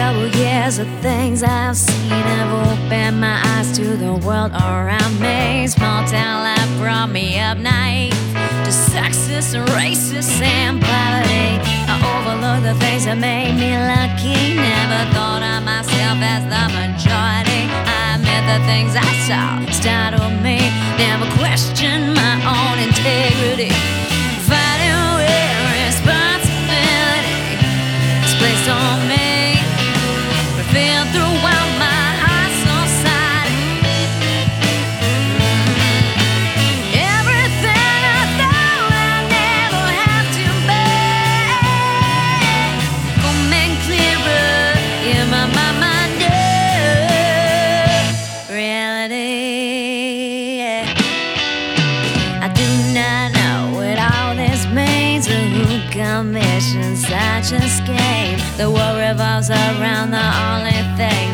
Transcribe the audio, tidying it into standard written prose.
couple years of things I've seen have opened my eyes to the world around me. Small town life brought me up naive to sexist and racist and poverty. I overlooked the things that made me lucky. Never thought of myself as the majority. I admit the things I saw startled me. Never questioned my own integrity. Fighting with responsibility is placed on me. Feel throughout my heart society. Everything I thought I never have to be coming clearer in my mind. Reality, yeah. I do not know what all this means or who commissioned such a scheme. The world revolves around the only thing